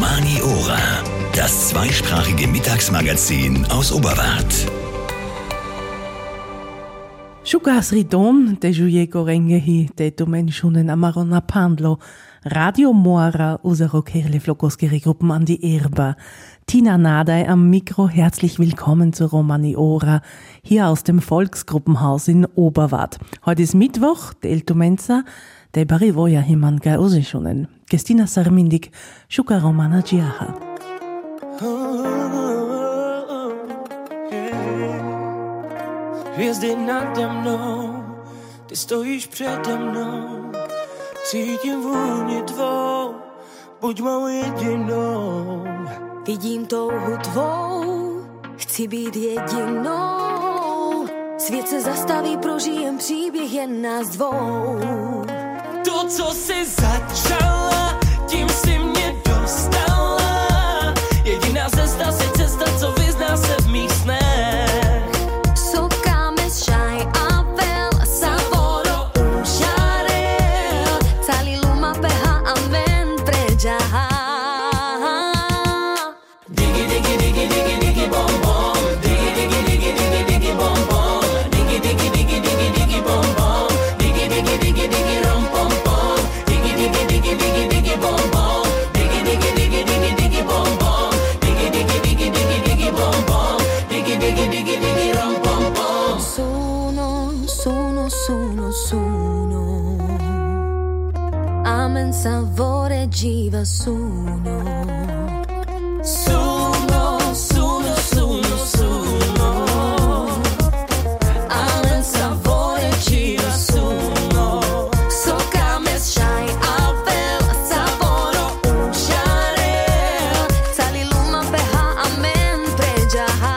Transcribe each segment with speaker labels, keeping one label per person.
Speaker 1: Romani-Ora, das zweisprachige Mittagsmagazin aus Oberwart.
Speaker 2: Shukas ridon de Jujeko rengehi de Domenschunen Amarona Pandlo, Radio Mora usero Kerle Flokoskeri Gruppen an die Erba. Tina Nadei am Mikro, herzlich willkommen zur Romani-Ora, hier aus dem Volksgruppenhaus in Oberwart. Heute ist Mittwoch, der Eltumenza, der Barivoja himan gai usischunen. Gestina Sarmindik, Shuka Romana Giaha.
Speaker 3: Hvězdy nade mnou, ty stojíš přede mnou, cítím vůni tvou, buď mou jedinou.
Speaker 4: Vidím touhu tvou, chci být jedinou, svět se zastaví, prožijem příběh jen nás dvou.
Speaker 3: To, co jsi začala, tím si mě dostala, jediná cesta si cesta, co vyzná se v mých snech.
Speaker 4: Amen savore jiva suno.
Speaker 3: Suno, suno, suno, suno. Amen savore jiva suno.
Speaker 4: Sokame shai avel savoro ushare. Tali luma beha amen prejaha.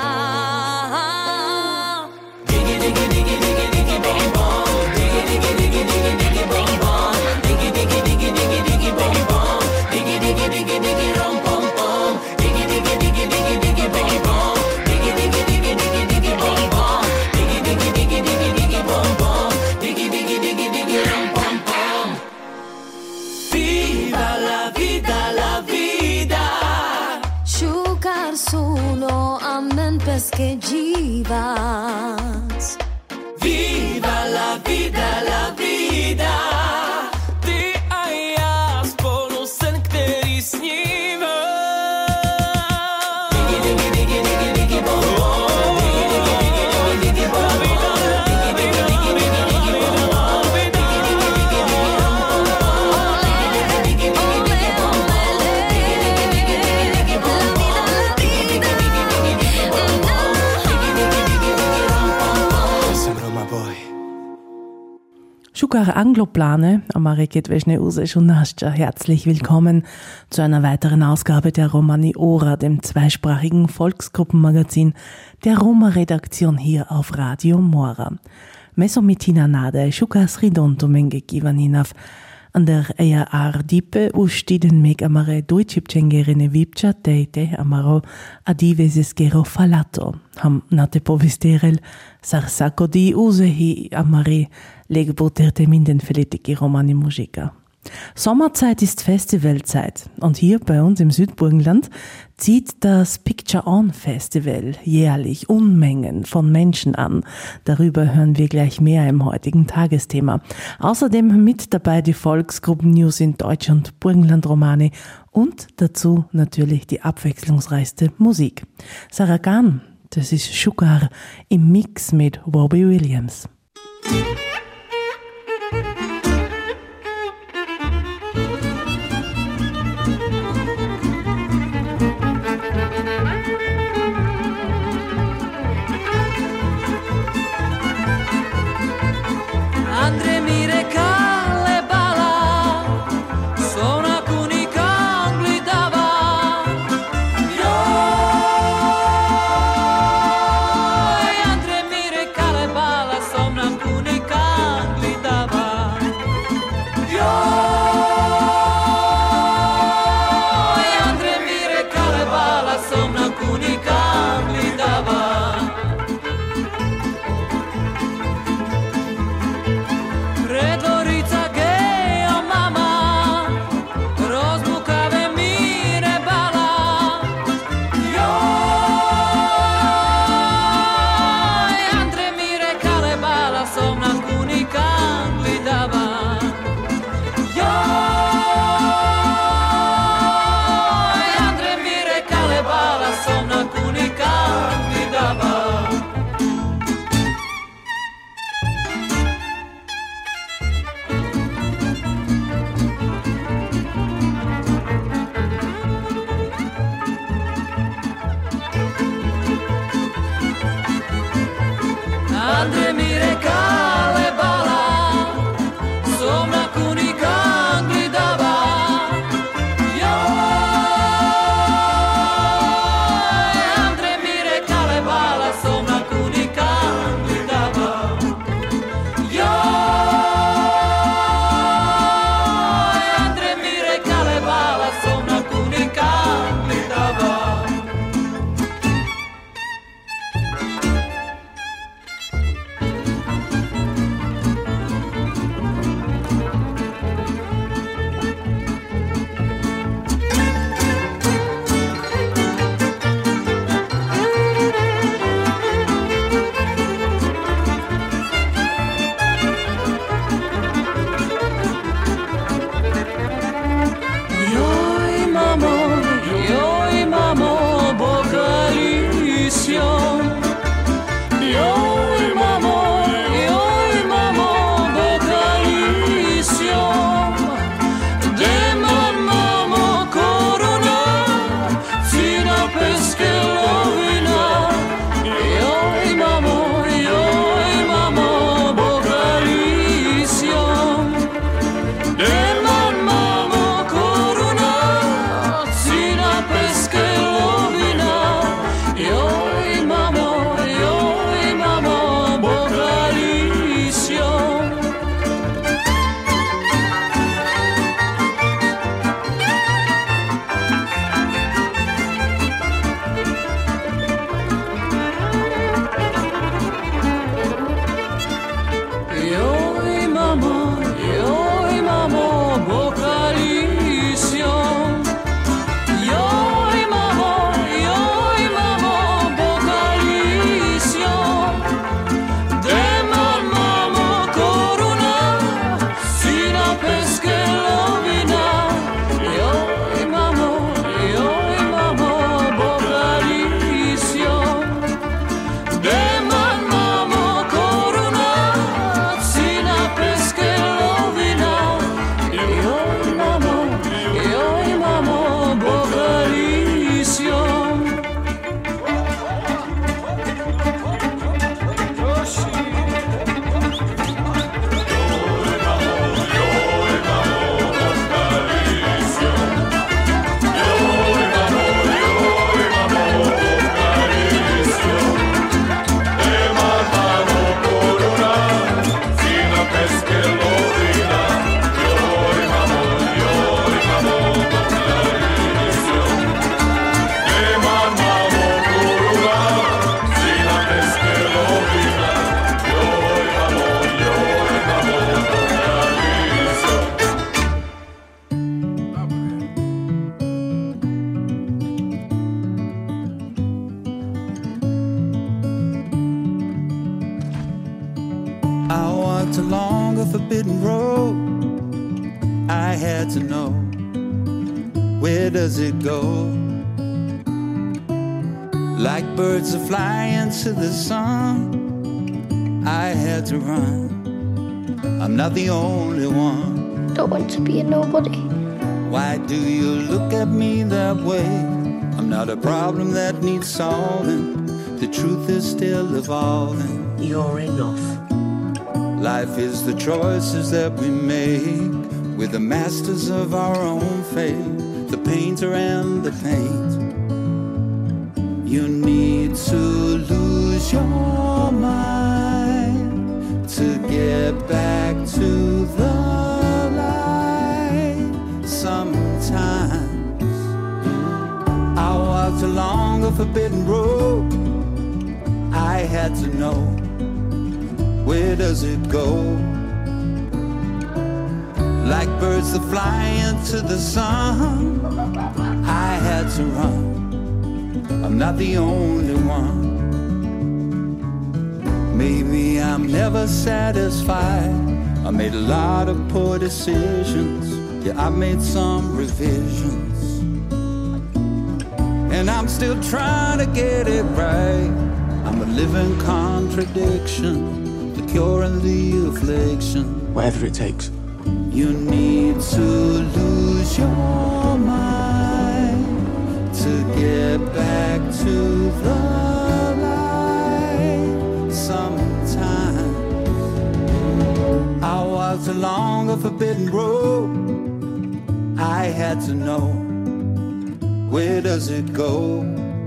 Speaker 3: Digi digi digi digi digi bom bom. Digi digi digi digi digi bom bom. Digi digi digi digi digi bom bom. Digi digi digi digi rom pom pom. Digi digi digi digi digi bom bom. Digi digi digi digi digi bom bom. Digi digi digi digi digi bom bom. Digi digi digi digi rom pom pom. Viva la vida, la vida.
Speaker 4: Shukar suno amen peske jivas.
Speaker 3: Viva la vida, la vida. Ty a já spolu sen, který sníme. Digi digi digi digi digi bom bom. Digi digi digi digi digi bom bom. Digi digi digi digi digi bom bom. Digi digi digi digi rom pom pom. Digi digi digi digi digi bom bom. Digi digi digi digi digi bom bom. Digi digi digi digi digi bom bom. Digi digi digi digi rom pom pom. Jsem Roma boy.
Speaker 2: Shukar Angloplane, Ameriket Veschne Usesh und Nascha, herzlich willkommen zu einer weiteren Ausgabe der Romani-Ora, dem zweisprachigen Volksgruppenmagazin der Roma-Redaktion hier auf Radio Mora. Meso mit Tina Nadei, Shukas Ridonto Menge Givaninav, an der EAR Dipe ustiden meg amare Deutschipchengerine Vipcha teite amaro adiveseskero falato. Ham nate povisterel sarsako di usehi amare legboterte minden feletiki romani Musika. Sommerzeit ist Festivalzeit und hier bei uns im Südburgenland zieht das Picture On Festival jährlich Unmengen von Menschen an. Darüber hören wir gleich mehr im heutigen Tagesthema. Außerdem mit dabei die Volksgruppen-News in Deutsch und Burgenland-Romani und dazu natürlich die abwechslungsreichste Musik. Saragan, das ist Shukar im Mix mit Robbie Williams.
Speaker 3: Andre mire kale bala, somna kunika.
Speaker 5: forbidden road. I had to know, where does it go? Like birds are flying to the sun, I had to run. I'm not the only one.
Speaker 6: Don't want to be a nobody.
Speaker 5: Why do you look at me that way? I'm not a problem that needs solving. The truth is still evolving.
Speaker 7: You're enough.
Speaker 5: Life is the choices that we make. We're the masters of our own fate, the painter and the paint. You need to lose your mind to get back to the light. Sometimes I walked along a forbidden road. I had to know, where does it go? Like birds that fly into the sun, I had to run. I'm not the only one. Maybe I'm never satisfied. I made a lot of poor decisions. Yeah, I made some revisions. And I'm still trying to get it right. I'm a living contradiction, the cure and the affliction.
Speaker 7: Whatever it takes.
Speaker 5: You need to lose your mind to get back to the light. Sometimes I walked along a forbidden road. I had to know, where does it go?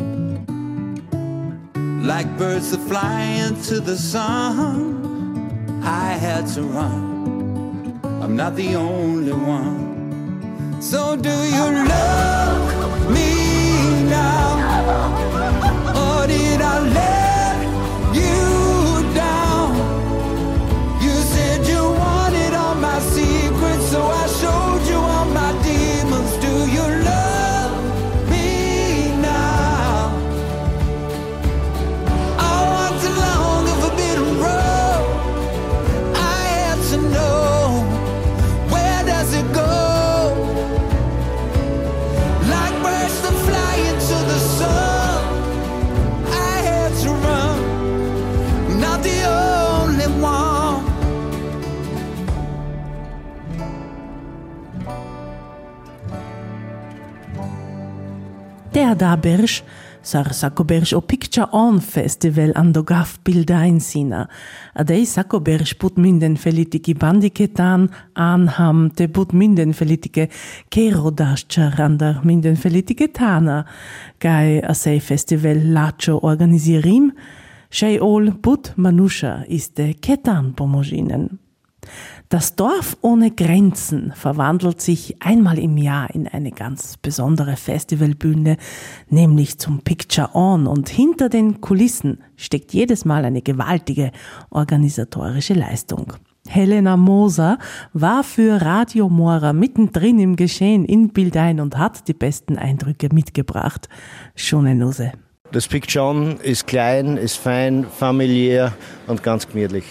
Speaker 5: Like birds that fly into the sun, I had to run. I'm not the only one. So do you love me now? Or did I let you down? You said you wanted all my secrets, so I showed you all my demons. Do you love me now? I walked along a forbidden road. I had to know,
Speaker 2: Der da berš, sar sako berš o Picture On Festival andogaf bildain sina. Adei sako berš put minden felitiki bandiketan anham te put minden felitike kerodasčar andar minden felitike tana. Gai a sei festival lacho organisirim, šej ol put manusha iste ketan pomožinen. Das Dorf ohne Grenzen verwandelt sich einmal im Jahr in eine ganz besondere Festivalbühne, nämlich zum Picture On, und hinter den Kulissen steckt jedes Mal eine gewaltige organisatorische Leistung. Helena Moser war für Radio Mora mittendrin im Geschehen in Bildain und hat die besten Eindrücke mitgebracht. Schöne Nuse.
Speaker 8: Das Picture On ist klein, ist fein, familiär und ganz gemütlich.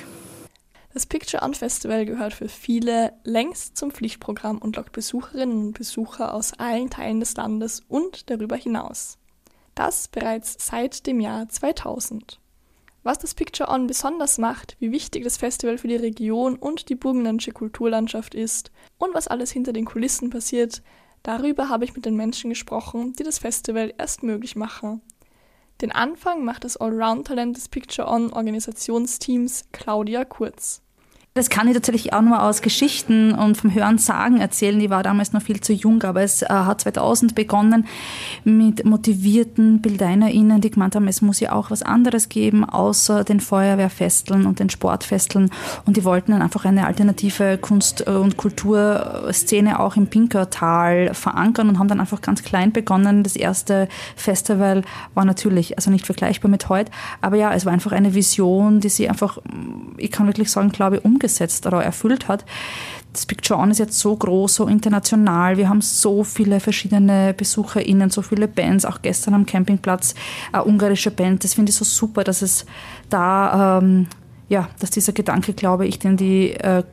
Speaker 9: Das Picture On Festival gehört für viele längst zum Pflichtprogramm und lockt Besucherinnen und Besucher aus allen Teilen des Landes und darüber hinaus. Das bereits seit dem Jahr 2000. Was das Picture On besonders macht, wie wichtig das Festival für die Region und die burgenländische Kulturlandschaft ist und was alles hinter den Kulissen passiert, darüber habe ich mit den Menschen gesprochen, die das Festival erst möglich machen. Den Anfang macht das Allround-Talent des Picture On Organisationsteams Claudia Kurz.
Speaker 10: Das kann ich tatsächlich auch nur aus Geschichten und vom Hören sagen erzählen. Ich war damals noch viel zu jung, aber es hat 2000 begonnen mit motivierten BildeinerInnen, die gemeint haben, es muss ja auch was anderes geben, außer den Feuerwehrfesteln und den Sportfesteln. Und die wollten dann einfach eine alternative Kunst- und Kulturszene auch im Pinkertal verankern und haben dann einfach ganz klein begonnen. Das erste Festival war natürlich, also nicht vergleichbar mit heute, aber ja, es war einfach eine Vision, die sie einfach, ich kann wirklich sagen, glaube ich, umgesetzt oder erfüllt hat. Das Picture On ist jetzt so groß, so international. Wir haben so viele verschiedene BesucherInnen, so viele Bands, auch gestern am Campingplatz, eine ungarische Band. Das finde ich so super, dass es da, dass dieser Gedanke, glaube ich, den die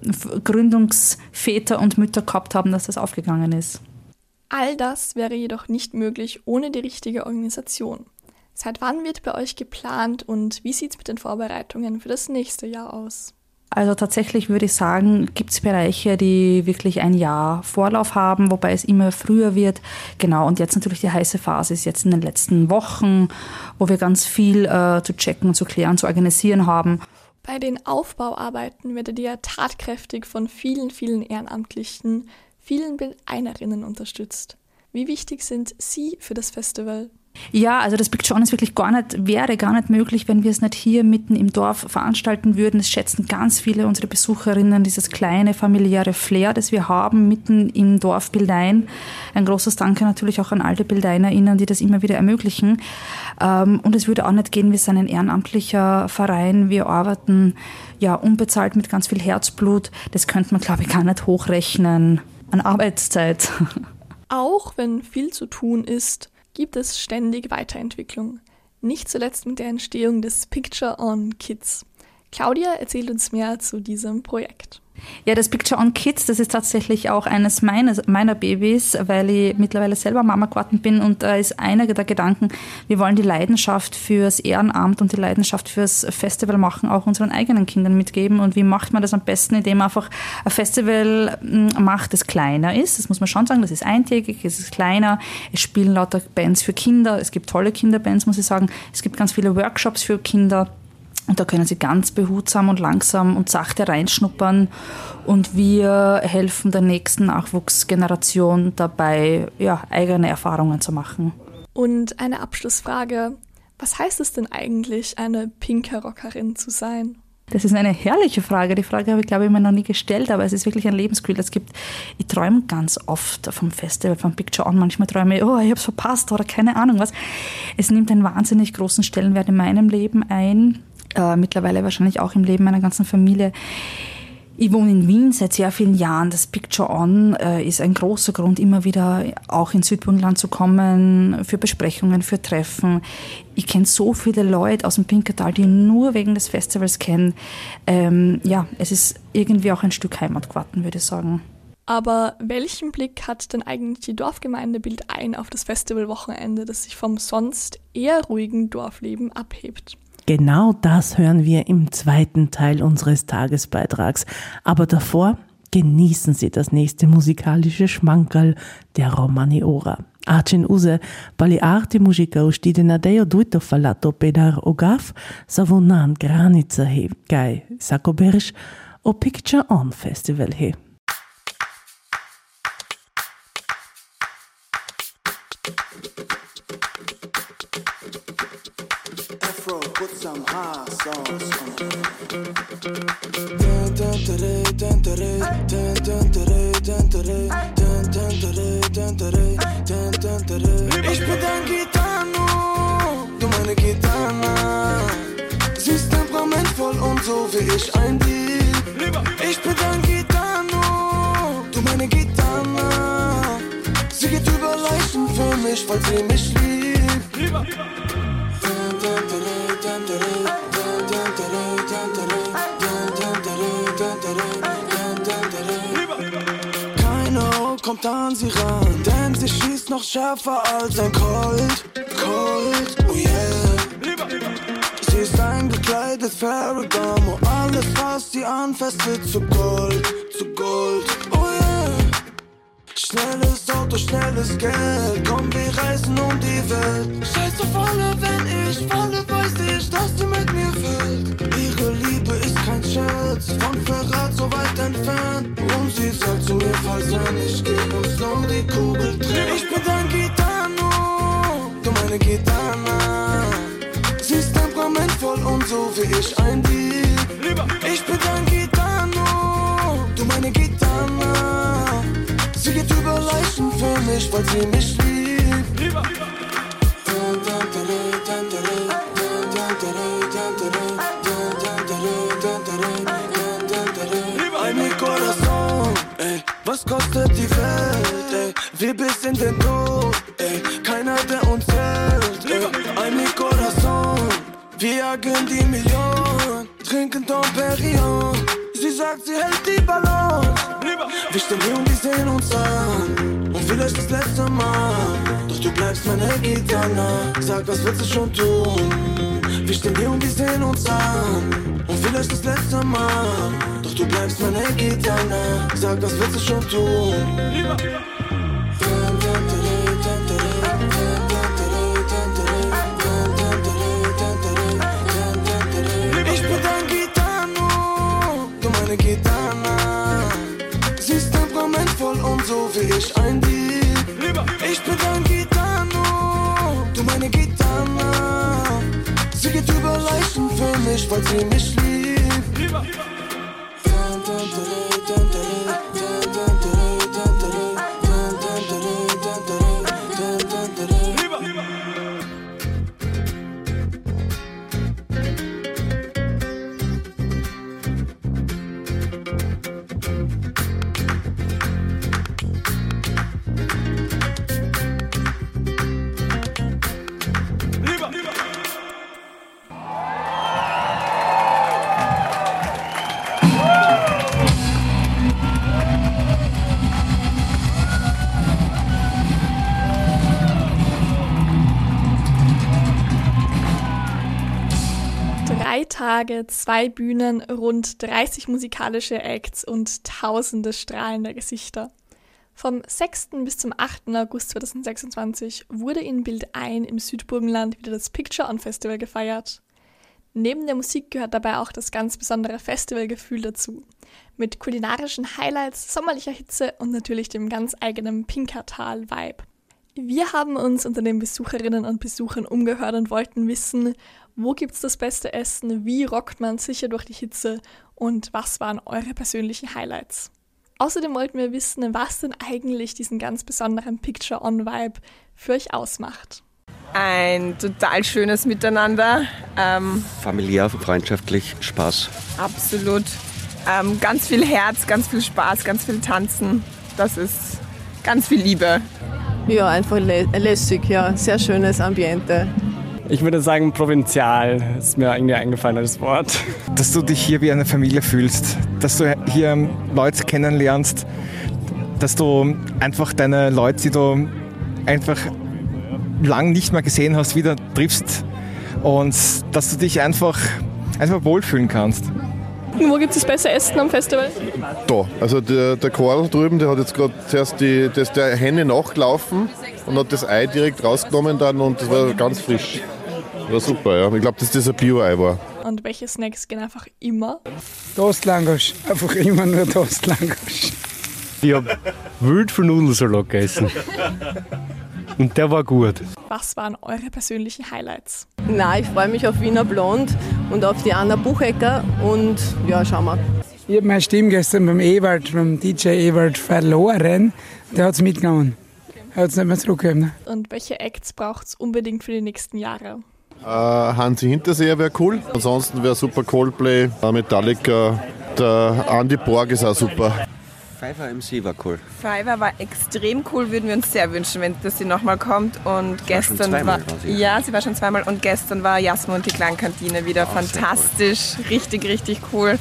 Speaker 10: Gründungsväter und Mütter gehabt haben, dass das aufgegangen ist.
Speaker 9: All das wäre jedoch nicht möglich ohne die richtige Organisation. Seit wann wird bei euch geplant und wie sieht es mit den Vorbereitungen für das nächste Jahr aus?
Speaker 10: Also tatsächlich würde ich sagen, gibt es Bereiche, die wirklich ein Jahr Vorlauf haben, wobei es immer früher wird. Genau, und jetzt natürlich die heiße Phase ist jetzt in den letzten Wochen, wo wir ganz viel zu checken, zu klären, zu organisieren haben.
Speaker 9: Bei den Aufbauarbeiten werdet ihr tatkräftig von vielen, vielen Ehrenamtlichen, vielen Bildeinerinnen unterstützt. Wie wichtig sind Sie für das Festival?
Speaker 10: Ja, also das Picture On ist wirklich wäre gar nicht möglich, wenn wir es nicht hier mitten im Dorf veranstalten würden. Es schätzen ganz viele unserer Besucherinnen, dieses kleine familiäre Flair, das wir haben, mitten im Dorf Bildein. Ein großes Danke natürlich auch an all die BildeinerInnen, die das immer wieder ermöglichen. Und es würde auch nicht gehen, wir sind ein ehrenamtlicher Verein, wir arbeiten ja unbezahlt mit ganz viel Herzblut. Das könnte man, glaube ich, gar nicht hochrechnen an Arbeitszeit.
Speaker 9: Auch wenn viel zu tun ist, gibt es ständig Weiterentwicklung. Nicht zuletzt mit der Entstehung des Picture On Kids. Claudia erzählt uns mehr zu diesem Projekt.
Speaker 10: Ja, das Picture On Kids, das ist tatsächlich auch eines meiner Babys, weil ich mittlerweile selber Mama geworden bin und da ist einer der Gedanken, wir wollen die Leidenschaft fürs Ehrenamt und die Leidenschaft fürs Festival machen, auch unseren eigenen Kindern mitgeben. Und wie macht man das am besten, indem man einfach ein Festival macht, das kleiner ist. Das muss man schon sagen, das ist eintägig, es ist kleiner, es spielen lauter Bands für Kinder, es gibt tolle Kinderbands, muss ich sagen, es gibt ganz viele Workshops für Kinder. Und da können sie ganz behutsam und langsam und sachte reinschnuppern. Und wir helfen der nächsten Nachwuchsgeneration dabei, ja, eigene Erfahrungen zu machen.
Speaker 9: Und eine Abschlussfrage. Was heißt es denn eigentlich, eine pinke Rockerin zu sein?
Speaker 10: Das ist eine herrliche Frage. Die Frage habe ich, glaube ich, mir noch nie gestellt, aber es ist wirklich ein Lebensgefühl. Ich träume ganz oft vom Festival, vom Picture On. Manchmal träume ich, ich habe es verpasst oder keine Ahnung was. Es nimmt einen wahnsinnig großen Stellenwert in meinem Leben ein. Mittlerweile wahrscheinlich auch im Leben meiner ganzen Familie. Ich wohne in Wien seit sehr vielen Jahren. Das Picture On ist ein großer Grund, immer wieder auch in Südburgenland zu kommen, für Besprechungen, für Treffen. Ich kenne so viele Leute aus dem Pinkertal, die nur wegen des Festivals kennen. Es ist irgendwie auch ein Stück Heimat geworden, würde ich sagen.
Speaker 9: Aber welchen Blick hat denn eigentlich die Dorfgemeinde Bildein auf das Festivalwochenende, das sich vom sonst eher ruhigen Dorfleben abhebt?
Speaker 2: Genau das hören wir im zweiten Teil unseres Tagesbeitrags. Aber davor genießen Sie das nächste musikalische Schmankerl der Romani Ora. Acin use pali arti muzica ustidena deo duito fallato pedar ogaf savunan granica he kai sakoberš o Picture On Festival he.
Speaker 6: Put some hot sauce on Ich bin dein Gitano, du meine Gitarre. Sie ist temperamentvoll und so wie ich ein Dieb. Ich bin dein Gitano, du meine Gitarre. Sie geht über Leichen für mich, weil sie mich liebt. Keiner kommt an sie ran, denn sie schießt noch schärfer als ein Colt, oh yeah. Sie ist eingekleidet Ferragamo, alles was sie anfasst wird zu Gold, oh yeah. Schnelles Auto, schnelles Geld, komm wir reisen um die Welt. Scheiß auf alle, wenn ich falle, weiß ich, dass sie mit mir fällt. Ihre Liebe ist kein Scherz, von Verrat so weit entfernt. Und sie sagt zu mir, falls nicht geht uns noch die Kugel trifft. Ich bin dein Gitano, du meine Gitarre. Sie ist temperamentvoll und so wie ich ein Dieb. Ich bin dein Gitano, du meine Gitarre. Sie geht über Leichen für mich, weil sie mich liebt. Ay, mi corazón, ey, was kostet die Welt, ey? Wir bis in den Tod, ey, keiner der uns hält, ey. Ay, mi corazón, wir jagen die Million, trinken Dom Perignon. Sie sagt, sie hält die Balance. Wir stehen hier und wir sehen uns an. Und vielleicht das letzte Mal. Doch du bleibst meine Gitarre. Sag, was willst du schon tun? Wir stehen hier und wir sehen uns an. Und vielleicht das letzte Mal. Doch du bleibst meine Gitarre. Sag, was willst du schon tun? Ich bin dein Gitano, du meine Gitana. Sie ist temperamentvoll und so wie ich ein Dieb. Ich bin dein Gitano, du meine Gitana. Sie geht über Leichen für mich, weil sie mich liebt.
Speaker 9: Tage, 2 Bühnen, rund 30 musikalische Acts und tausende strahlender Gesichter. Vom 6. bis zum 8. August 2026 wurde in Bild ein im Südburgenland wieder das Picture On Festival gefeiert. Neben der Musik gehört dabei auch das ganz besondere Festivalgefühl dazu. Mit kulinarischen Highlights, sommerlicher Hitze und natürlich dem ganz eigenen Pinkertal-Vibe. Wir haben uns unter den Besucherinnen und Besuchern umgehört und wollten wissen, wo gibt's das beste Essen, wie rockt man sicher durch die Hitze und was waren eure persönlichen Highlights? Außerdem wollten wir wissen, was denn eigentlich diesen ganz besonderen Picture-On-Vibe für euch ausmacht.
Speaker 7: Ein total schönes Miteinander.
Speaker 11: Familiär, freundschaftlich, Spaß.
Speaker 7: Absolut. Ganz viel Herz, ganz viel Spaß, ganz viel Tanzen. Das ist ganz viel Liebe.
Speaker 12: Ja, einfach lässig, ja. Sehr schönes Ambiente.
Speaker 13: Ich würde sagen provinzial, ist mir irgendwie eingefallen als Wort.
Speaker 14: Dass du dich hier wie eine Familie fühlst, dass du hier Leute kennenlernst, dass du einfach deine Leute, die du einfach lang nicht mehr gesehen hast, wieder triffst und dass du dich einfach wohlfühlen kannst.
Speaker 9: Wo gibt es das beste Essen am Festival?
Speaker 15: Da, also der Karl drüben, der hat jetzt gerade zuerst der Henne nachgelaufen und hat das Ei direkt rausgenommen dann und das war ganz frisch. War super, ja. Ich glaube, dass das ein Bio-Ei war.
Speaker 9: Und welche Snacks gehen einfach immer?
Speaker 16: Toastlangosch, einfach immer nur Toastlangosch.
Speaker 17: Ich habe Wildfernnudelsalat gegessen. Und der war gut.
Speaker 9: Was waren eure persönlichen Highlights?
Speaker 12: Na, ich freue mich auf Wiener Blond und auf die Anna Buchecker und ja, schauen wir.
Speaker 16: Ich habe meine Stimme gestern beim DJ Ewald verloren. Der hat es mitgenommen. Er hat es nicht mehr zurückgegeben. Ne?
Speaker 9: Und welche Acts braucht es unbedingt für die nächsten Jahre?
Speaker 15: Hansi Hinterseher wäre cool. Ansonsten wäre super Coldplay, Metallica. Der Andy Borg ist auch super.
Speaker 11: Pfeiffer MC war cool.
Speaker 7: Pfeiffer war extrem cool, würden wir uns sehr wünschen, wenn dass sie nochmal kommt. Und gestern war sie war schon zweimal und gestern war Jasmo und die Klangkantine wieder fantastisch, cool. Richtig cool.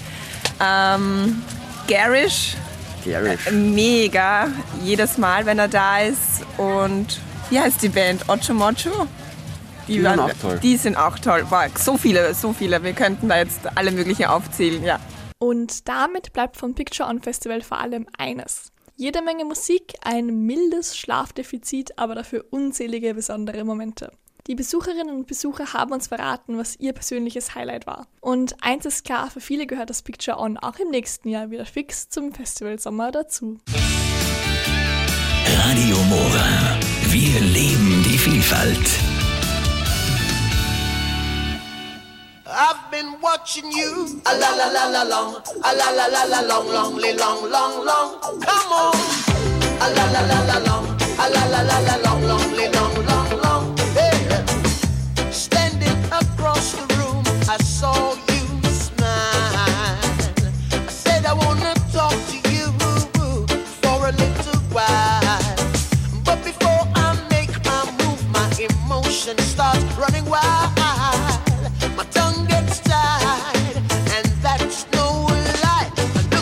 Speaker 7: Garish, mega, jedes Mal, wenn er da ist. Und wie heißt die Band? Ocho Mocho? Die sind auch toll. Die sind auch toll. Wow, so viele. Wir könnten da jetzt alle möglichen aufzählen, ja.
Speaker 9: Und damit bleibt vom Picture On Festival vor allem eines. Jede Menge Musik, ein mildes Schlafdefizit, aber dafür unzählige besondere Momente. Die Besucherinnen und Besucher haben uns verraten, was ihr persönliches Highlight war. Und eins ist klar, für viele gehört das Picture On auch im nächsten Jahr wieder fix zum Festivalsommer dazu.
Speaker 1: Radio Mora. Wir leben die Vielfalt.
Speaker 3: I've been watching you a la la la la long, a la la la la long, long, long. Come on, a la la la la long, a la la la la long, long. Hey, standing across the room, I saw you smile. I said I wanna talk to you for a little while, but before I make my move, my emotions start running wild. My tongue gets tied, and that's no lie.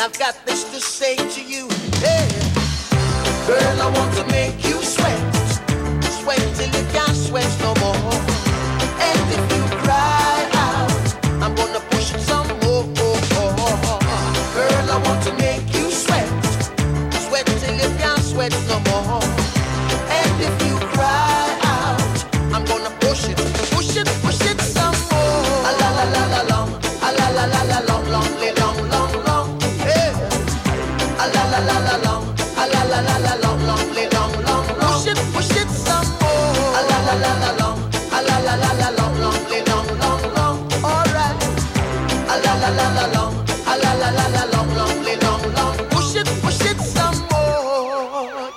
Speaker 3: I've got this to say to you. Hey, girl, I want to make you sweat, sweat till you can't sweat no more. And if you cry out, I'm gonna push it some more. Girl, I want to make you sweat, sweat till you can't sweat no more. And if you cry out, I'm gonna push it some more. A la la la la long, a la la la la long, long, long, long, long. Hey, a la la la la long, a la la la la long, long, long, long, long. Push it some more. A la la la la long, a la la la la long, long, long, long, long. All right. A la la la la long, a la la la la long, long, long, long. Push it some more.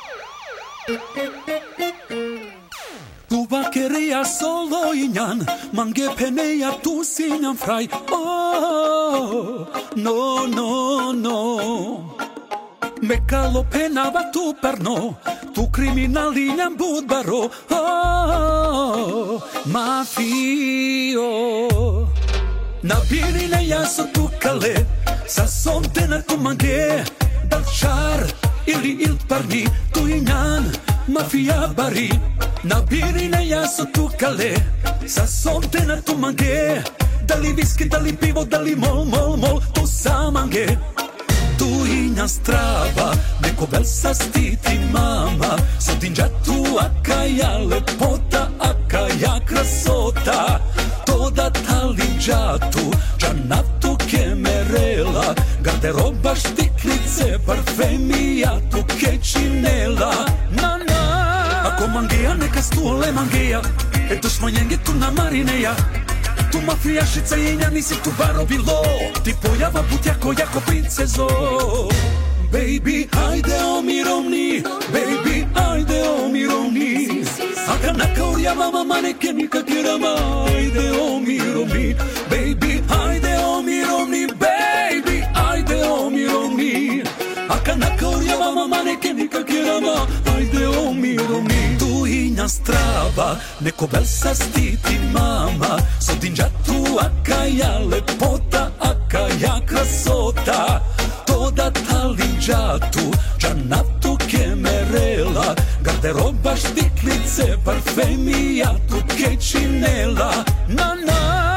Speaker 18: Tu vaqueria solo inyan, mange peneia tu sinyan frai. Oh, no, no, no. Me calo penava tu per no, tu criminali inyan budbaro. Oh, mafio. Na birine jaso tu kale, sa sontena tu mange, dal char ili il parni, tu inyan, mafia bari. Na birine jaso tu kale, sa sontena tu mange, dali whisky, dali pivo, dali mol, mol, mol, tu sa mange. Tu injan strava, neko bel sa stiti mama, sudinja tu akaja lepota, akaja krasota. Toda talinđatu, džanatu kemerela, garderoba štiklice, parfemijatu kečinela. Na na, ako mangija neka stule mangija, eto šmonjenge tu na marineja. Tu mafijašica jenja, nisi tu baro bilo, ti pojava bud jako princezo. Baby, ajde omirovni, baby, ajde omirovni. Aka nakaurja mama maneke nikakirama, ajde omirovni. Baby, ajde omirovni, baby, ajde omirovni. Aka nakaurja mama maneke nikakirama, ajde omirovni. Tu inja strava, neko bel sa stiti mama, sudinja tu akaja lepota, akaja krasota. Toda talinđatu, džanatu kemerela, garderoba štiklice, parfemijatu kečinela. Na na.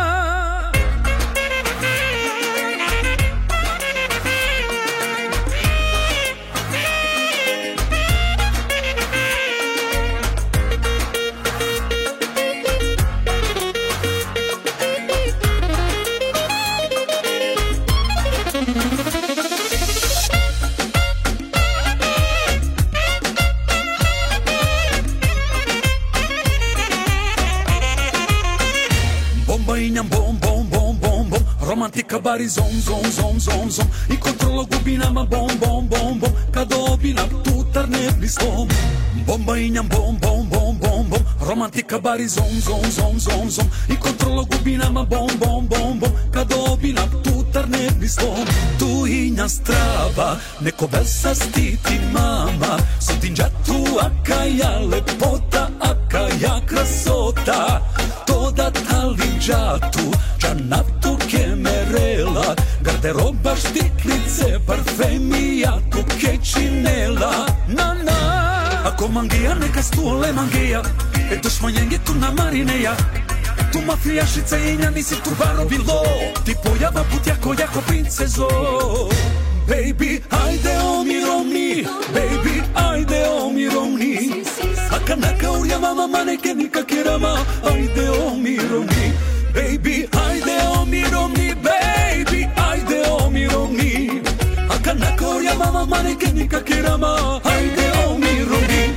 Speaker 18: Romantika bari zom, zom, zom, zom, zom. I kontrola gubinama bom, bom, bom, bom. Kad obina tutar ne blislom. Bomba injam bom, bom, bom, bom, bom. Romantika bari zom, zom, zom, zom, zom. I kontrola gubinama bom, bom, bom, bom. Kad obina tutar ne blislom. Tu inja strava, neko bel sa stiti mama. Sudinja tu akaja lepota, akaja krasota. Toda talinđatu, džanatu kemerela, garderoba štiklice, parfemijatu kečinela. Na na, ako mangija neka stule mangija, eto šmonjenge tu na marineja. Tu mafijašica jenja, nisi tu baro bilo, ti pojava bud jako princezo. Baby, ajde omirovni, baby, ajde omirovni. Aka nakaurja mama maneke nikakirama, ajde omirovni. Baby, ajde omirovni, baby, ajde omirovni. Aka nakaurja mama maneke nikakirama, ajde omirovni.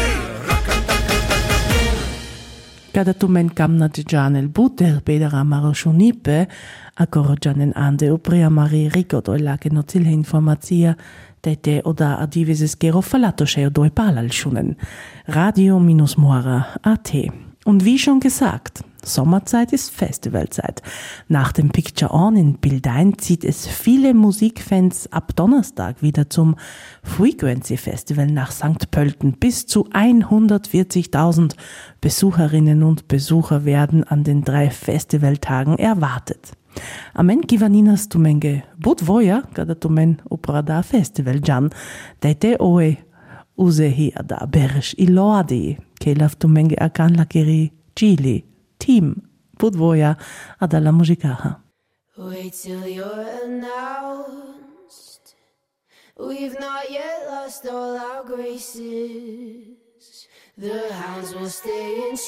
Speaker 2: Kada tu men kamna de Janel Buter bedera marošunipe, ako rođanen ande uprija Mari Rico doj lake no cilhe informacija, tete oda adivises gero falatošejo doj palalschunen. Radio-Moara.at. Und wie schon gesagt, Sommerzeit ist Festivalzeit. Nach dem Picture On in Bildein zieht es viele Musikfans ab Donnerstag wieder zum Frequency Festival nach St. Pölten. Bis zu 140.000 Besucherinnen und Besucher werden an den 3 Festivaltagen erwartet. Amen givaninas tumenge budvoja, kada tumen u uprada festival Jan, dajte oe uze hier da berš I lodi, che laftumenge akan lakiri Gili, team, podvoja, a dalla musicaha.
Speaker 4: Wait till you're announced. We've not yet lost all our graces. The hounds will stay in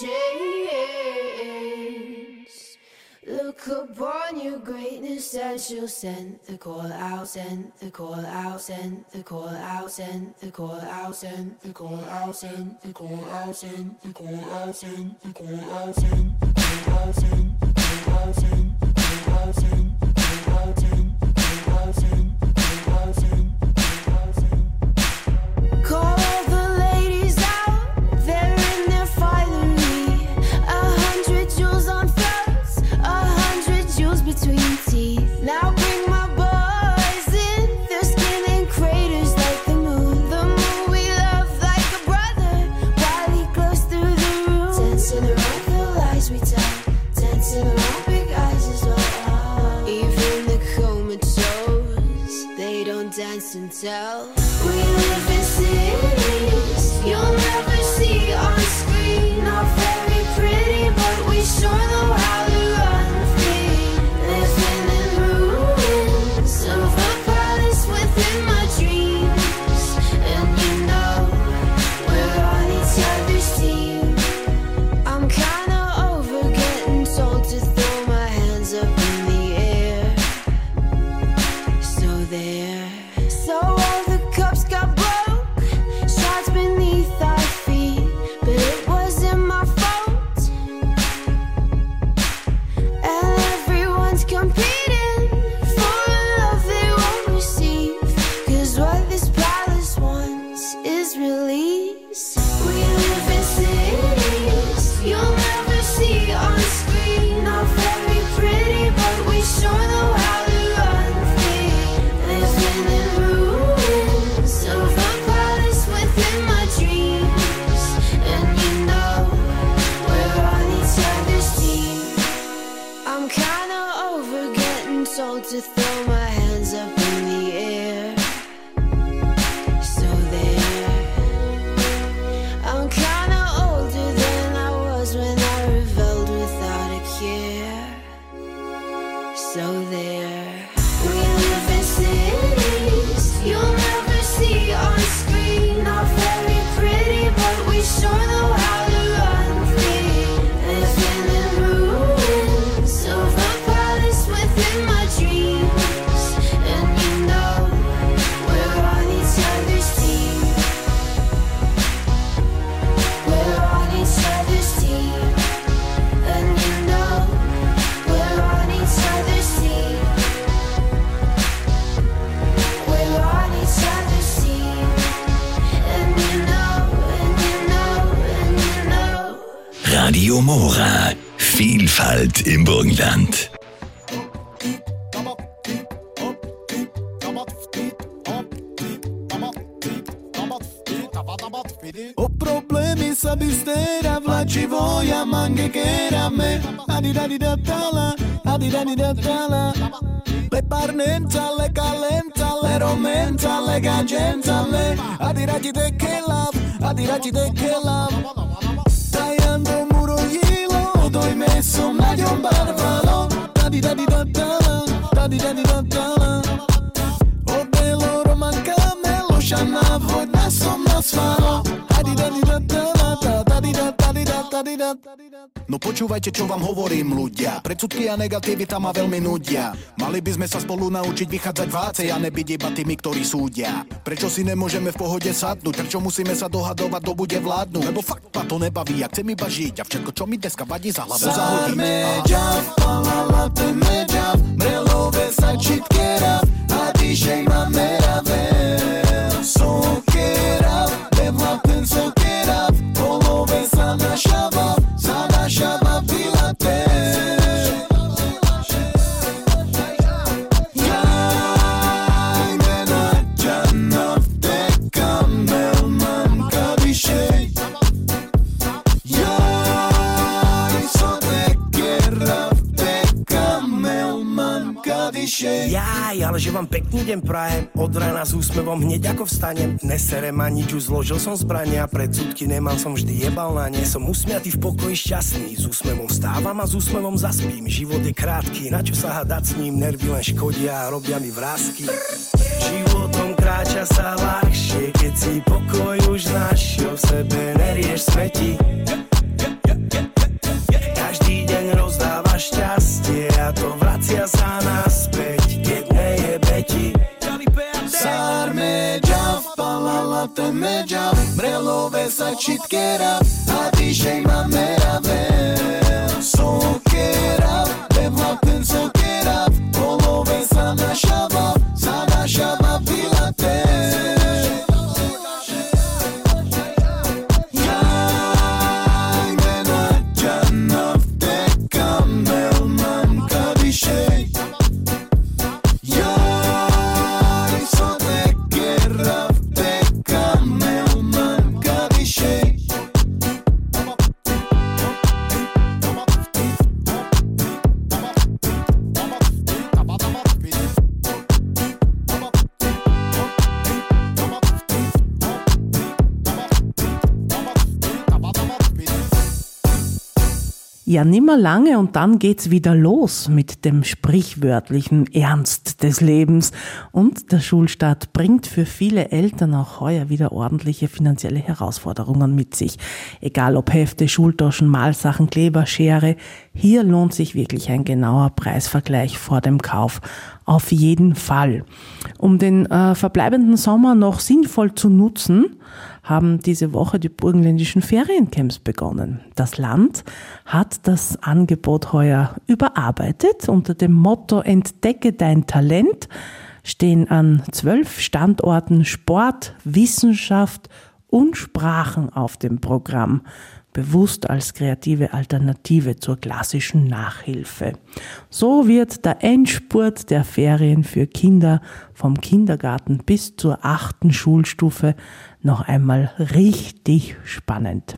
Speaker 4: chains. Look upon your greatness and she'll send the call out, send the call out, send the call out, send the call out, send the call out, send the call out, send the call out, send the call out, send the call out, send the call out, send the call out, send the call out, send the call out, send the call out, send the call out, send. Call the ladies out, they're in their finery. 100 jewels on throats, 100 jewels between teeth. Now bring my boys in, their skin in craters like the moon. The moon we love like a brother, while he glows through the room. Dancing around the lies we tell, dancing around big eyes as well. Even the comatose, they don't dance and tell. We live in cities you'll never see on screen. Not very pretty, but we sure know how to run free. Living in ruins of a palace within my dreams. And you know, we're on each other's team. I'm kinda over getting told to throw my hands up in the air. So there. So all the cups got broke, shards beneath our feet, but it wasn't my fault. And everyone's competing for a love they won't receive, 'cause what this palace wants is release. We live in cities you'll never see on screen. Not very pretty, but we sure know how to run free. Living in ruins of a palace within my dreams. And you know, we're on each other's team. I'm kinda over getting told to throw my hands up in the air. So there. I'm kinda older than I was when I rebelled without a care. So there. We live in cities you'll never see on screen. Not very pretty, but we sure know how to run free. Living in ruins of a palace within my dreams. And you know, we're on each other's team. We're on each other's team. And you know, we're on each other's team. We're on each other's team. And you know, and you know, and you know.
Speaker 1: Radio Mora. Vielfalt im Burgenland.
Speaker 18: Ho problemi sa bistera vlačivo ja mange kerame adi da tala le parnenta le calenta le romenta le gagenta le adi te che love tallando muro hilo doy meso medio barbalo adi da tala o de loro mancame lo scianavo da somma sfalo adi da No počúvajte, čo vám hovorím, ľudia. Predsudky a negativita ma veľmi nudia. Mali by sme sa spolu naučiť vychádzať vácej a nebyť iba tými, ktorí súdia. Prečo si nemôžeme v pohode sadnúť? Prečo musíme sa dohadovať, kto bude vládnuť? Lebo fakt ma to nebaví, ja chcem iba žiť. A všetko, čo mi dneska vadí, za hlavu zahodiť. Sarmeďav, palala temeďav, brelove sa čitkerav, a díšej ma meravel. Sokerav, devlaten sokerav, polove sa našavav, pilate. Jajme na ťanov dekamel, mám kavišej. Jaj, so dekerav dekamel, mám kavišej.
Speaker 1: Jaj, ale
Speaker 19: že vám pekný deň prajem. Od rána s úsmevom hneď ako vstanem. Neserem ma nič, už zložil som zbrania. Predsudky nemám, som vždy jebal na ne. Som usmiatý v pokoji šťastný. S úsmevom vstávam a s úsmevom zaspím. Život je krátky, na čo sa hádať s ním. Nervy len škodia a robia mi vrásky. Životom kráča sa ľahšie, keď si pokoj už našiel. V sebe nerieš smeti. Každý deň rozdáva šťastie a to vracia sa naspäť, keď nejebe ti.
Speaker 18: Sarme già, palala te me già, brelove sa citkera, a dice ma meravel. Sokera, bevla ten sokera, polove sa našava pilate.
Speaker 2: Ja, nimmer lange und dann geht's wieder los mit dem sprichwörtlichen Ernst des Lebens. Und der Schulstart bringt für viele Eltern auch heuer wieder ordentliche finanzielle Herausforderungen mit sich. Egal ob Hefte, Schultaschen, Malsachen, Kleber, Schere. Hier lohnt sich wirklich ein genauer Preisvergleich vor dem Kauf. Auf jeden Fall. Um den verbleibenden Sommer noch sinnvoll zu nutzen, haben diese Woche die burgenländischen Feriencamps begonnen. Das Land hat das Angebot heuer überarbeitet. Unter dem Motto Entdecke dein Talent stehen an 12 Standorten Sport, Wissenschaft und Sprachen auf dem Programm, bewusst als kreative Alternative zur klassischen Nachhilfe. So wird der Endspurt der Ferien für Kinder vom Kindergarten bis zur 8. Schulstufe noch einmal richtig spannend.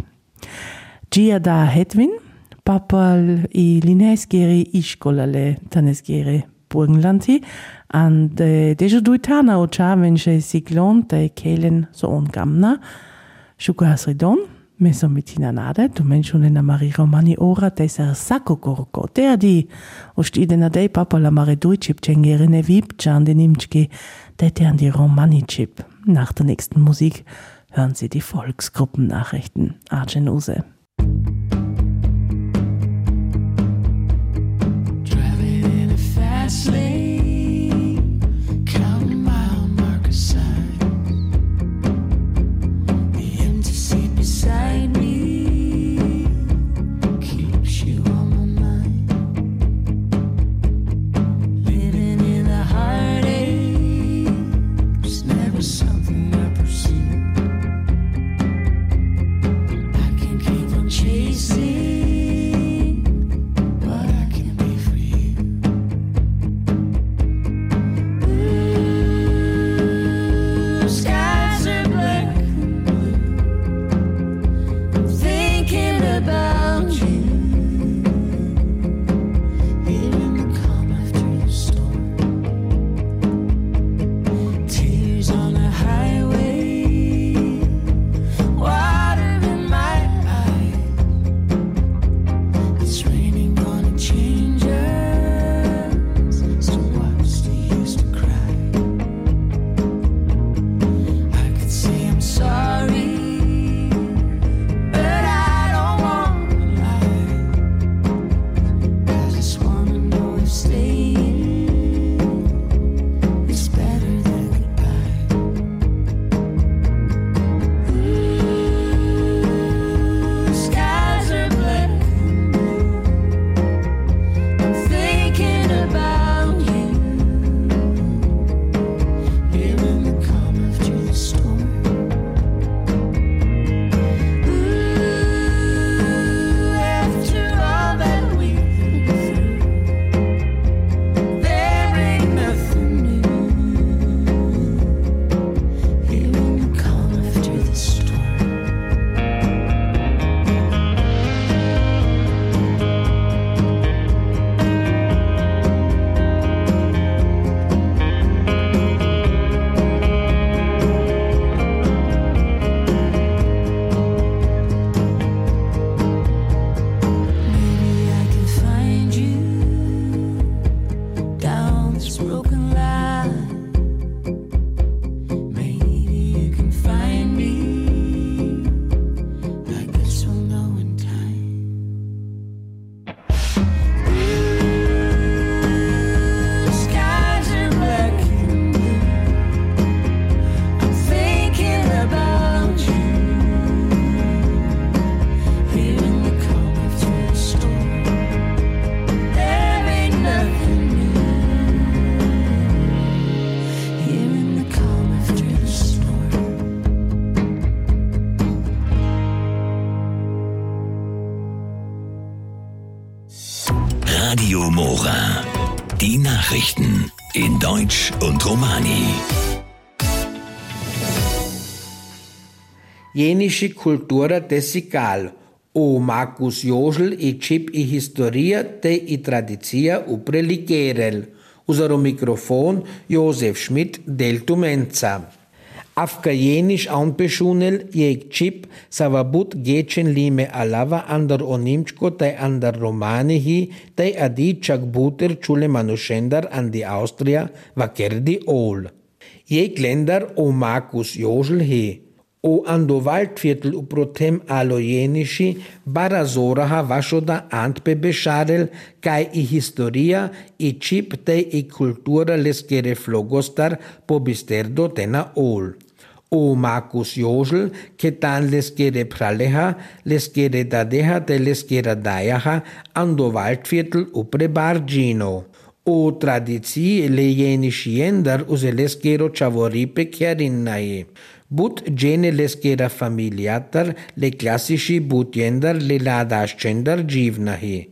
Speaker 2: Gia da Hedwin, papal I linesgeri iskolale tanesgeri Burgenlandi, an de dejuduitana ochavenche siglon te kelen so ongamna, shukasridon, mesomitina nade, tu menshunena mari romani ora teser sako gorko, der di, ostidena dei papala mare duichip chengerine vipchan de nimchki, dete an die Romani-Chip. Nach der nächsten Musik hören Sie die Volksgruppennachrichten. Arjen Use.
Speaker 18: Chasing what I can be for you.
Speaker 1: Nachrichten in Deutsch und Romani.
Speaker 20: Jenische cultura tesical, o Marcus Josel e chip e historia te e tradizia upre ligerel. Usaro Mikrofon Josef Schmidt del Tumenza. Afka jenisch anpeschunel jeg chip savabut gechen lime alava andar onimchko tai andar romani hi tai adi chakbuter chule manuschendar andi Austria vakerdi ol. Jeg länder o Marcus Josel hi. O ando Waldviertel uprotem alo jenischi barazoraha vashoda antpe besharel kai i historia i chip te i cultura leskere flogostar pobisterdo tena ol. O Marcus Josel ketan leskere praleha leskere dadeha te leskere dayaha ando Waldviertel upre bargino. O tradizi le jenischi jender use leskero chavoripe chiarinnai. But gene leskera familiatar le classici butjender le ladascender givnahi.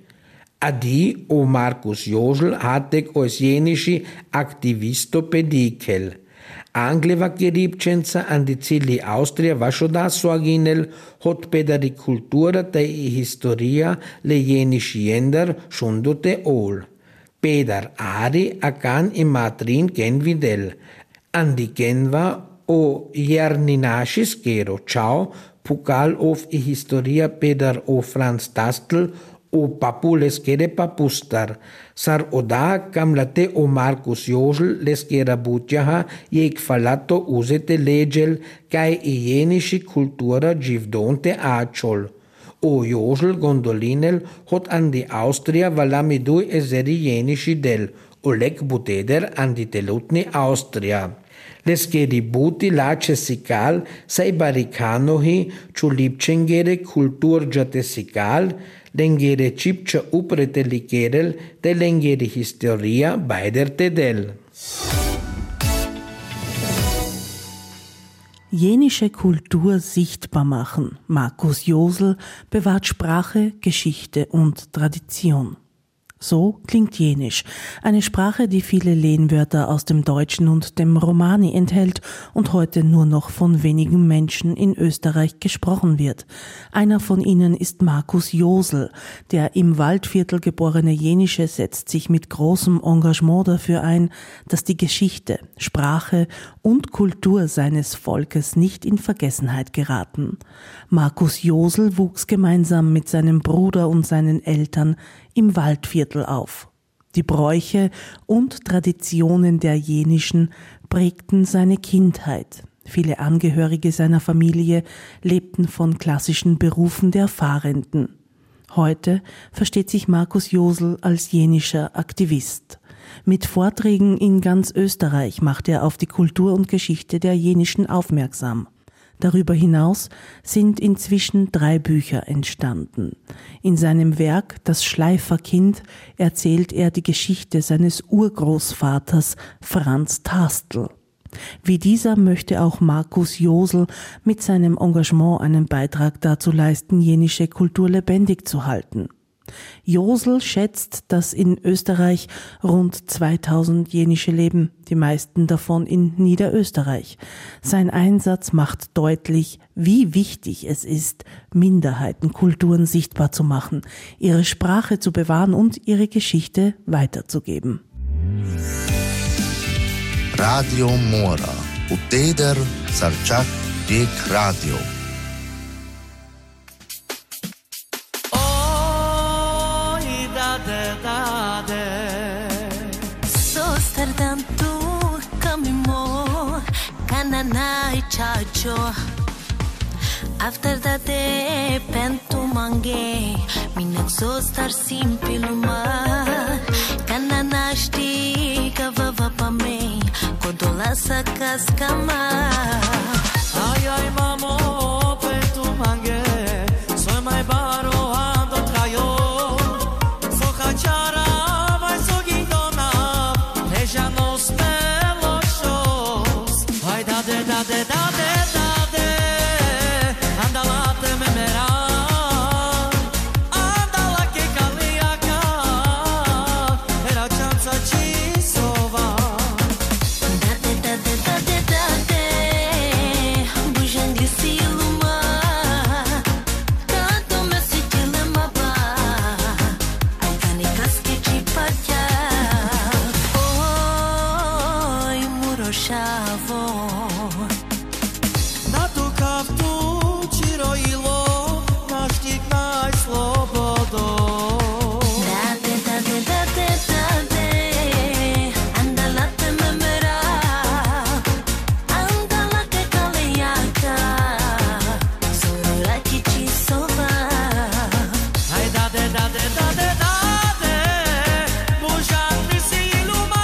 Speaker 20: Adi o Marcus Josel hatek os jenischi aktivisto pedikel. Angleva geribčenca andi cili Austria vašoda soaginel hot pedari kultura te i historia le jenischi jender šundote ol. Pedar Ari akan i matrin genvidel. Andi genva o Jerninaschis Gero Ciao, Pukal of i historia Pedar o Franz Tastl, o Papu leskere Papustar. Sar oda kamlate o Marcus Josel leskera butjaha jeg falato usete legel kai i jenischi kultura givdonte achol. O Josel gondolinel hot andi Austria valamidui eseri jenischi del, o lek buteder andi telutni Austria. Leskeri buti lace sical, sai baricanohi, ciulipcengere culturgia tesical, lengere cipcia uprete ligerel, de lengeri historia beider tedel.
Speaker 2: Jenische Kultur sichtbar machen. Marcus Josel bewahrt Sprache, Geschichte und Tradition. So klingt Jenisch, eine Sprache, die viele Lehnwörter aus dem Deutschen und dem Romani enthält und heute nur noch von wenigen Menschen in Österreich gesprochen wird. Einer von ihnen ist Marcus Josel. Der im Waldviertel geborene Jenische setzt sich mit großem Engagement dafür ein, dass die Geschichte, Sprache und Kultur seines Volkes nicht in Vergessenheit geraten. Marcus Josel wuchs gemeinsam mit seinem Bruder und seinen Eltern im Waldviertel auf. Die Bräuche und Traditionen der Jenischen prägten seine Kindheit. Viele Angehörige seiner Familie lebten von klassischen Berufen der Fahrenden. Heute versteht sich Marcus Josel als jenischer Aktivist. Mit Vorträgen in ganz Österreich macht er auf die Kultur und Geschichte der Jenischen aufmerksam. Darüber hinaus sind inzwischen 3 Bücher entstanden. In seinem Werk Das Schleiferkind erzählt er die Geschichte seines Urgroßvaters Franz Tastl. Wie dieser möchte auch Marcus Josel mit seinem Engagement einen Beitrag dazu leisten, jenische Kultur lebendig zu halten. Josel schätzt, dass in Österreich rund 2000 Jenische leben, die meisten davon in Niederösterreich. Sein Einsatz macht deutlich, wie wichtig es ist, Minderheitenkulturen sichtbar zu machen, ihre Sprache zu bewahren und ihre Geschichte weiterzugeben.
Speaker 21: Radio Mora, Uteder Sarchak Dek Radio.
Speaker 22: Sosterdam tu kamimo kananai chacho. After that day pentu mange minak sostar simpiluma kananashti kavava pame kodola sakas kama.
Speaker 3: Ay ay mamo pentu mange soy mai baro ando trayo so khachara vai so gindona leja nos peloshos ay dade dade dade dade andalate memera andala ke kaliaka era chansa chisa
Speaker 22: čavo.
Speaker 3: Na tú kaftu či rojilo, na štík náj slobodo.
Speaker 22: Date, date, date, date, andalate memera, andalate kalijaka, sorolaki čisova.
Speaker 3: Aj dade, dade, dade, dade, bužatni si iluma,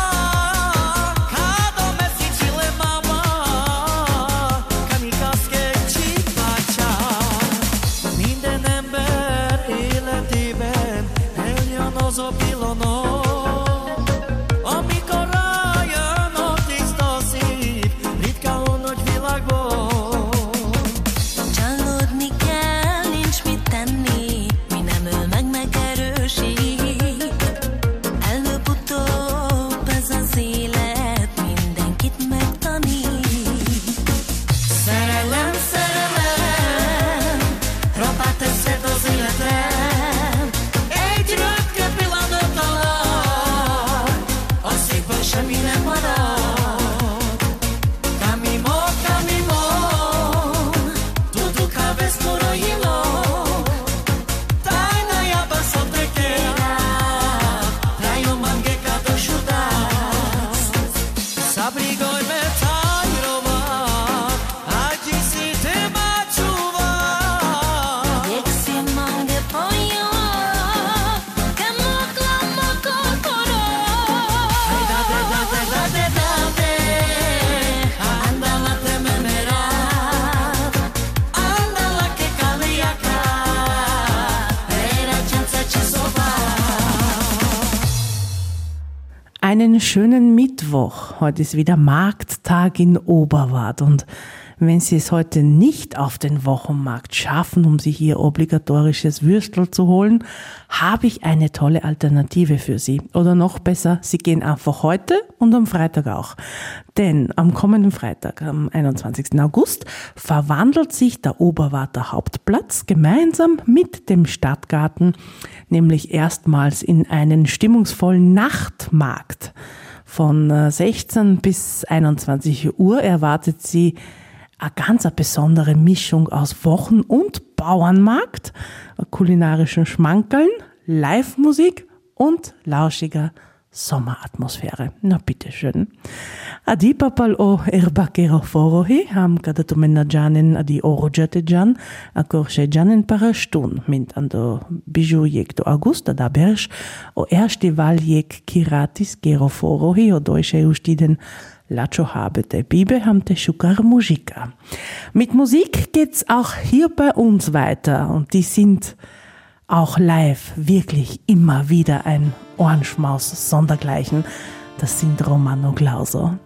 Speaker 3: kado mesičile mama, kamikaske čipača. Minden ember életében eljön az a pillanat, amikor rájön a tiszta szív, ritkán nagy világban.
Speaker 22: Csalódni kell, nincs mit tenni, mi nem öl meg, megerősít. Előbb-utóbb ez az élet mindenkit megtanít.
Speaker 3: Szerelem, szerelem, rapát teszed az életem. Egy röpke pillanat alatt, a szívből semmi nem marad. Camimo, camimo, tudo cada skoro hilo. Tajna jaba so te queda, trajo mangeka do šudas. Sabrigoj me tajrova, aji si te mačuva.
Speaker 22: Jek si mange pojo, kamo klamo kokoro.
Speaker 3: Aj dade, dade, dade, dade, andala te memera, andala ke kalijaka, reračanca časova.
Speaker 2: Einen schönen Mittwoch. Heute ist wieder Markttag in Oberwart und wenn Sie es heute nicht auf den Wochenmarkt schaffen, um sich Ihr obligatorisches Würstel zu holen, habe ich eine tolle Alternative für Sie. Oder noch besser, Sie gehen einfach heute und am Freitag auch. Denn am kommenden Freitag, am 21. August, verwandelt sich der Oberwarter Hauptplatz gemeinsam mit dem Stadtgarten nämlich erstmals in einen stimmungsvollen Nachtmarkt. Von 16 bis 21 Uhr erwartet Sie eine ganz besondere Mischung aus Wochen- und Bauernmarkt, kulinarischen Schmankerln, Live-Musik und lauschiger Sommeratmosphäre. Na bitteschön. Adi papal o erbakero forohi, ham kada tumenadjanen adi orojatejan, a korsejanen parastun, mint ando bijou jek do augusta da berš, o erstival jek kiratis gero forohi, o deutsche ustiden Lacho habete Bibe hamte Schukar Muzika. Mit Musik geht's auch hier bei uns weiter und die sind auch live wirklich immer wieder ein Ohrenschmaus sondergleichen. Das sind Romano Glauso.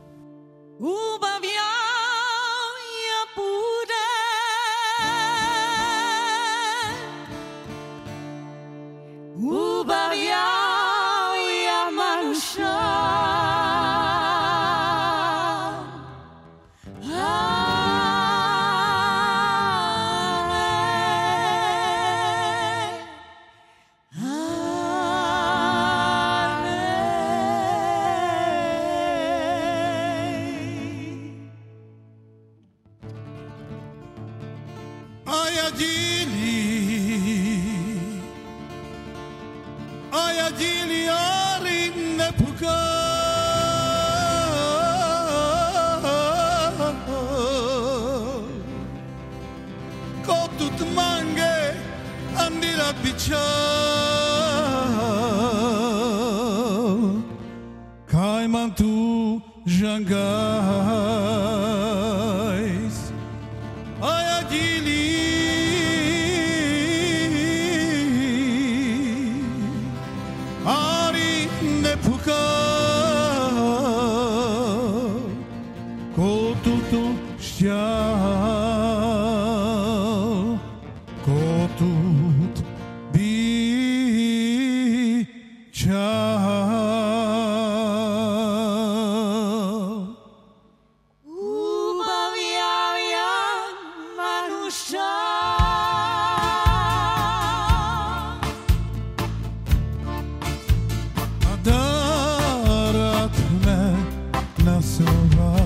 Speaker 18: Caiman tu jangais Ayadili Ari nepuka Kotutu știau Kotut bicea Darat me nasova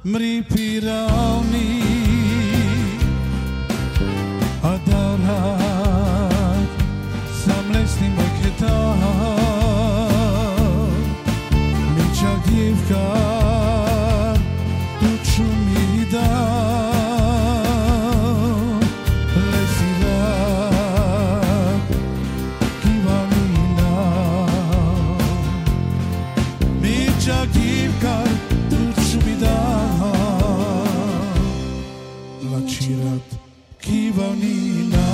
Speaker 18: Mripiravni Adarat Samlesni maketa Micha divka Tuchumida Lesirat Kivanina Micha divka Tuchumida Lachirat Kivanina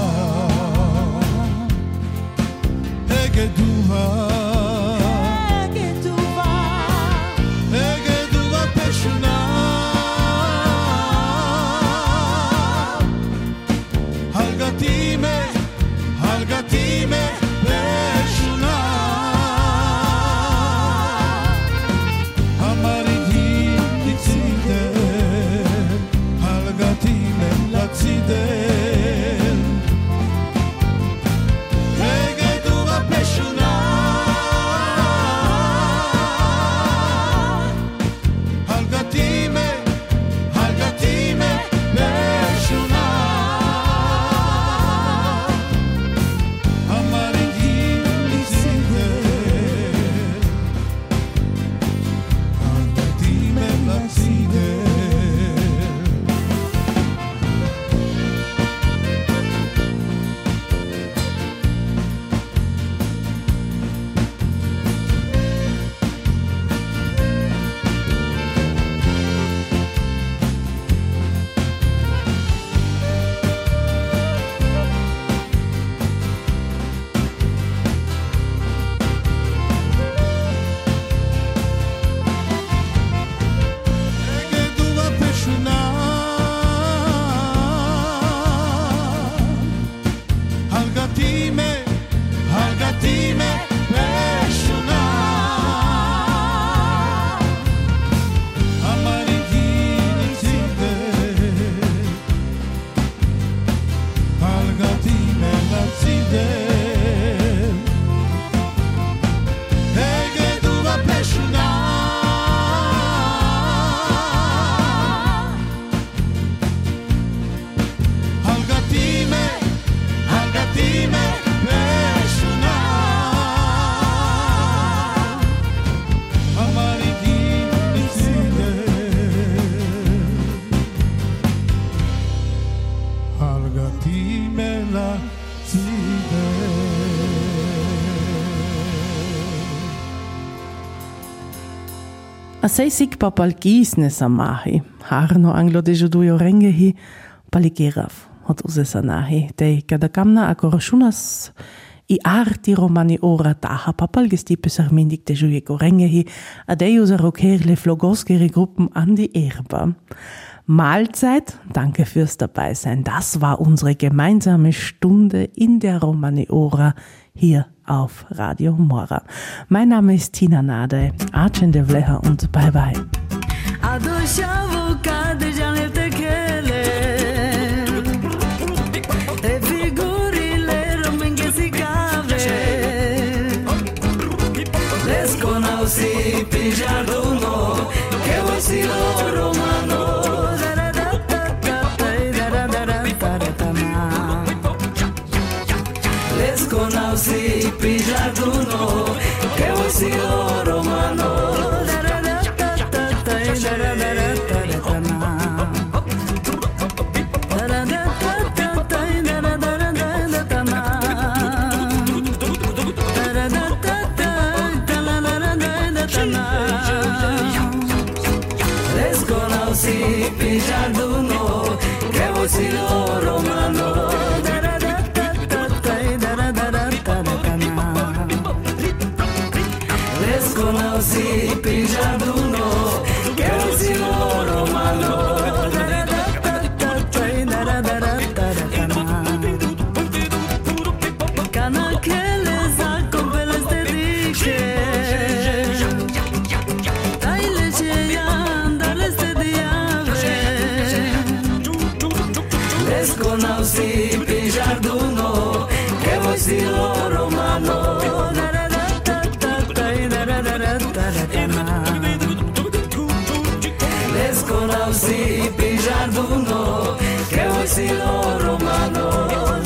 Speaker 18: Egeduva Egeduva Peshuna Halgatime Peshuna Amarigi Nitzide Halgatime Latzide Egeduva Peshuna Halgatime Peshuna Amarigi Nitzide Halgatime Latzide Egeduva Peshuna Halgatime Peshuna Amarigi Nitzide Halgatime Latzide Egeduva Peshuna Halgatime Peshuna Amarigi Nitzide Halgatime Latzide
Speaker 2: A sejsik papal kisne samahi, harno anglo de judujo rengehi, paligerav, od uze sanahi, te kada kamna akorošunas i arti romani ora taha papal gestipe sarmindik de jujeko rengehi, a de user rokerle flogoskere Gruppen an die Erba. Mahlzeit, danke fürs Dabeisein. Das war unsere gemeinsame Stunde in der Romani-Ora hier auf Radio Mora. Mein Name ist Tina Nade, Archen de Vleha und bye bye.
Speaker 3: Desconausi pigiarduno che vuoi si lo romano Desconausi pigiarduno che vuoi si lo romano Desconausi pigiarduno che vuoi si lo romano Desconausi pigiarduno che vuoi si lo romano Desconausi pigiarduno che vuoi si lo romano Desconausi si lo romano.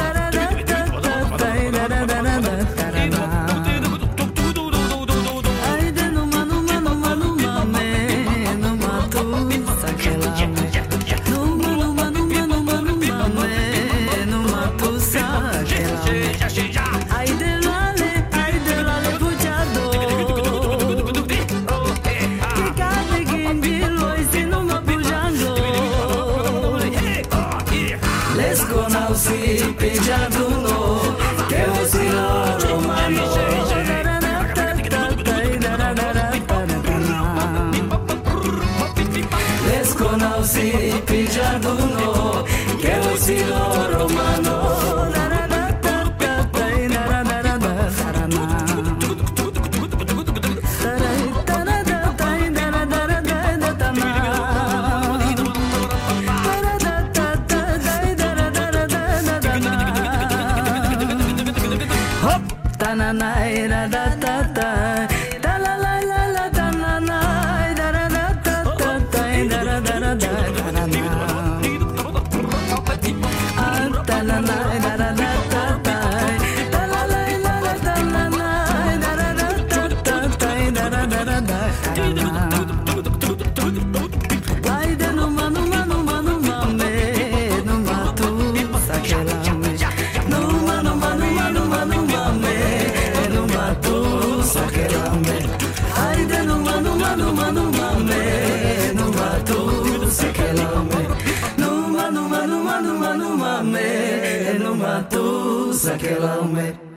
Speaker 3: Si pigiaduno che si lo romano. L'escono si pigiaduno che si lo romano. Numa tu, saquela